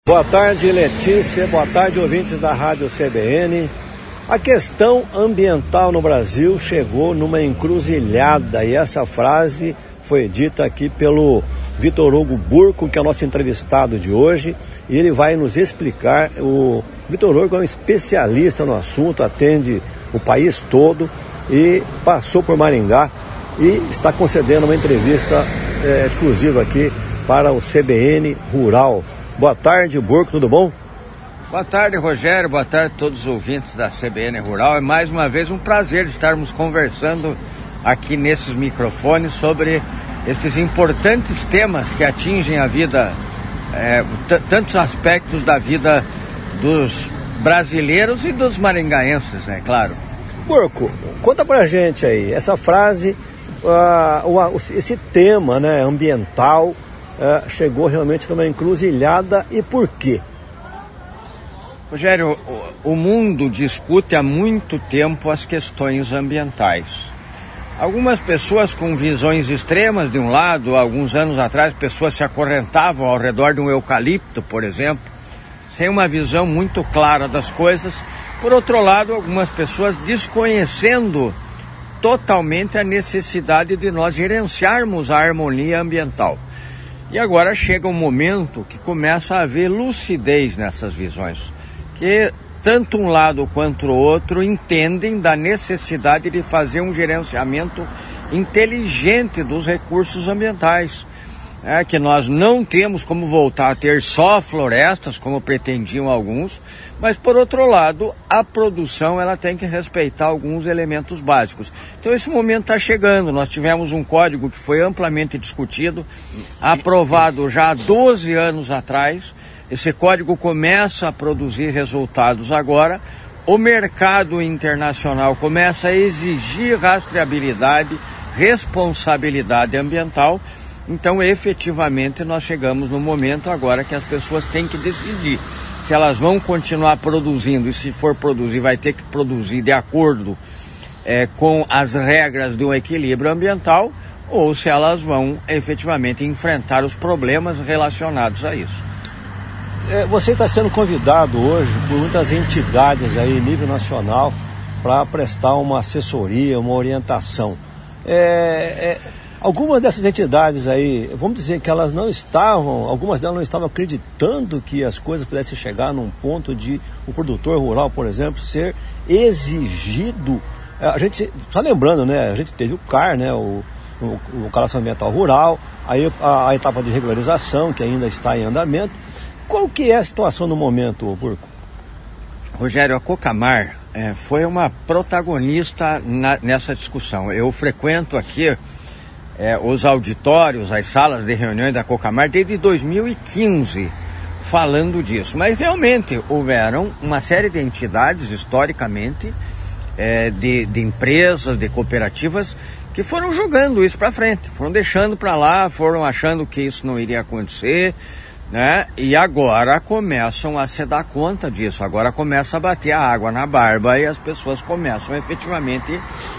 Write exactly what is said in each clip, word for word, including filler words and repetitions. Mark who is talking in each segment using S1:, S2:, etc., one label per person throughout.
S1: Boa tarde, Letícia. Boa tarde, ouvintes da Rádio C B N. A questão ambiental no Brasil chegou numa encruzilhada e essa frase foi dita aqui pelo Vitor Hugo Burco, que é o nosso entrevistado de hoje, e ele vai nos explicar. O Vitor Hugo é um especialista no assunto, atende o país todo e passou por Maringá e está concedendo uma entrevista é, exclusiva aqui para o C B N Rural. Boa tarde, Burco, tudo bom?
S2: Boa tarde, Rogério, boa tarde a todos os ouvintes da C B N Rural. É mais uma vez um prazer estarmos conversando aqui nesses microfones sobre esses importantes temas que atingem a vida, é, t- tantos aspectos da vida dos brasileiros e dos maringaenses, né, claro.
S1: Burco, conta pra gente aí, essa frase, uh, uh, esse tema, né, ambiental, uh, chegou realmente numa encruzilhada, e por quê?
S2: Rogério, o, o mundo discute há muito tempo as questões ambientais. Algumas pessoas com visões extremas de um lado, alguns anos atrás, pessoas se acorrentavam ao redor de um eucalipto, por exemplo, sem uma visão muito clara das coisas. Por outro lado, algumas pessoas desconhecendo totalmente a necessidade de nós gerenciarmos a harmonia ambiental. E agora chega um momento que começa a haver lucidez nessas visões, que tanto um lado quanto o outro entendem da necessidade de fazer um gerenciamento inteligente dos recursos ambientais. É que nós não temos como voltar a ter só florestas, como pretendiam alguns, mas, por outro lado, a produção ela tem que respeitar alguns elementos básicos. Então, esse momento está chegando. Nós tivemos um código que foi amplamente discutido, aprovado já há doze anos atrás. Esse código começa a produzir resultados agora. O mercado internacional começa a exigir rastreabilidade, responsabilidade ambiental. Então, efetivamente, nós chegamos no momento agora que as pessoas têm que decidir se elas vão continuar produzindo, e se for produzir, vai ter que produzir de acordo é, com as regras do equilíbrio ambiental, ou se elas vão efetivamente enfrentar os problemas relacionados a isso.
S1: É, você está sendo convidado hoje por muitas entidades aí, nível nacional, para prestar uma assessoria, uma orientação. É... é... Algumas dessas entidades aí, vamos dizer que elas não estavam, algumas delas não estavam acreditando que as coisas pudessem chegar num ponto de o produtor rural, por exemplo, ser exigido. A gente, só lembrando, né, a gente teve o C A R, né, o, o, o Cadastro Ambiental Rural, aí a, a etapa de regularização, que ainda está em andamento. Qual que é a situação no momento, Burco?
S2: Rogério, a Cocamar é, foi uma protagonista na, nessa discussão. Eu frequento aqui É, os auditórios, as salas de reuniões da Cocamar desde dois mil e quinze, falando disso. Mas realmente houveram uma série de entidades, historicamente, é, de, de empresas, de cooperativas, que foram jogando isso para frente, foram deixando para lá, foram achando que isso não iria acontecer, né? E agora começam a se dar conta disso, agora começa a bater a água na barba e as pessoas começam efetivamente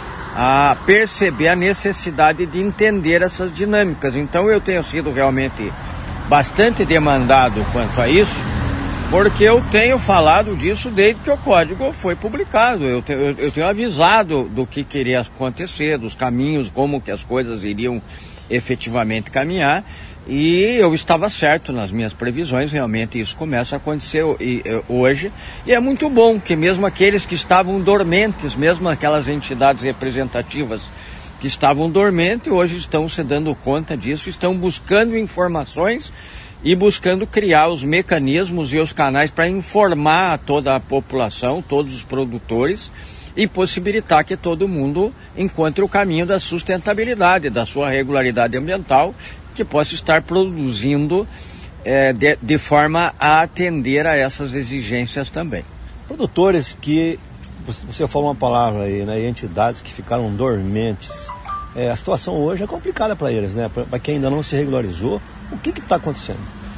S2: a perceber a necessidade de entender essas dinâmicas. Então eu tenho sido realmente bastante demandado quanto a isso, porque eu tenho falado disso desde que o código foi publicado. Eu tenho, eu, eu tenho avisado do que queria acontecer, dos caminhos, como que as coisas iriam efetivamente caminhar, e eu estava certo nas minhas previsões. Realmente isso começa a acontecer hoje, e é muito bom que mesmo aqueles que estavam dormentes, mesmo aquelas entidades representativas que estavam dormentes, hoje estão se dando conta disso, estão buscando informações e buscando criar os mecanismos e os canais para informar toda a população, todos os produtores, e possibilitar que todo mundo encontre o caminho da sustentabilidade, da sua regularidade ambiental, que possa estar produzindo é, de, de forma a atender a essas exigências também.
S1: Produtores que, você falou uma palavra aí, né, entidades que ficaram dormentes, é, a situação hoje é complicada para eles, né, para quem ainda não se regularizou. O que está acontecendo?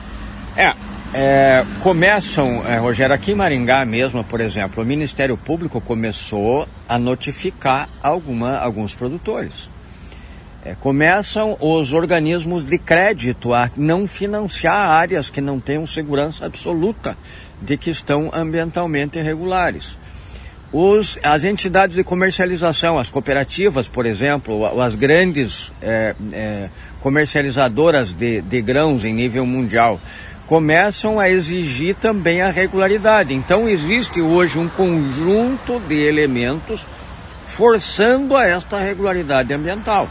S2: É, é começam, é, Rogério, aqui em Maringá mesmo, por exemplo, o Ministério Público começou a notificar alguma, alguns produtores. É, começam os organismos de crédito a não financiar áreas que não tenham segurança absoluta de que estão ambientalmente irregulares. Os, as entidades de comercialização, as cooperativas, por exemplo, as grandes é, é, comercializadoras de, de grãos em nível mundial, começam a exigir também a regularidade. Então existe hoje um conjunto de elementos forçando a esta regularidade ambiental.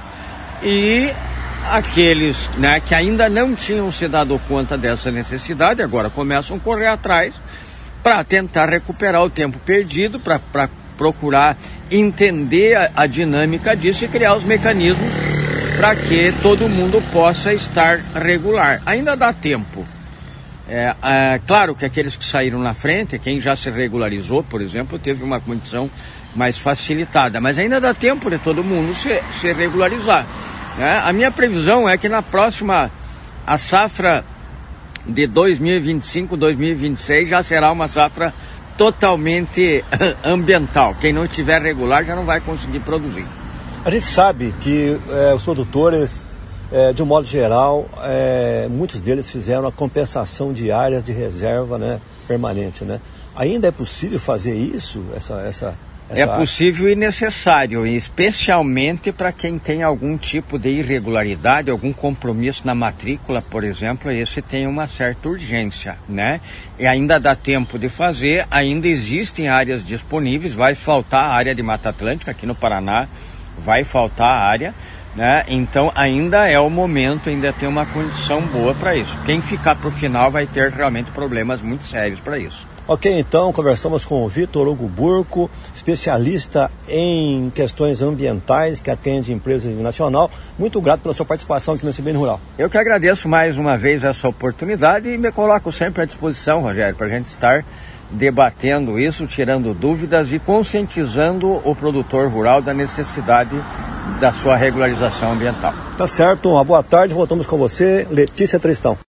S2: E aqueles, né, que ainda não tinham se dado conta dessa necessidade, agora começam a correr atrás para tentar recuperar o tempo perdido, para procurar entender a, a dinâmica disso e criar os mecanismos para que todo mundo possa estar regular. Ainda dá tempo. É, é, claro que aqueles que saíram na frente, quem já se regularizou, por exemplo, teve uma condição mais facilitada, mas ainda dá tempo de todo mundo se, se regularizar. É, a minha previsão é que na próxima, a safra de dois mil e vinte e cinco, dois mil e vinte e seis já será uma safra totalmente ambiental. Quem não estiver regular já não vai conseguir produzir.
S1: A gente sabe que é, os produtores, é, de um modo geral, é, muitos deles fizeram a compensação de áreas de reserva, né, permanente, né? Ainda é possível fazer isso? Essa, essa, essa
S2: é possível e necessário, especialmente para quem tem algum tipo de irregularidade, algum compromisso na matrícula, por exemplo, esse tem uma certa urgência, né? E ainda dá tempo de fazer, ainda existem áreas disponíveis, vai faltar a área de Mata Atlântica aqui no Paraná, vai faltar a área, né? Então ainda é o momento, ainda tem uma condição boa para isso. Quem ficar para o final vai ter realmente problemas muito sérios para isso.
S1: Ok, então conversamos com o Vitor Hugo Burco, especialista em questões ambientais, que atende empresa nacional. Muito grato pela sua participação aqui no C B N Rural.
S2: Eu que agradeço mais uma vez essa oportunidade e me coloco sempre à disposição, Rogério, para a gente estar debatendo isso, tirando dúvidas e conscientizando o produtor rural da necessidade da sua regularização ambiental.
S1: Tá certo, uma boa tarde, voltamos com você, Letícia Tristão.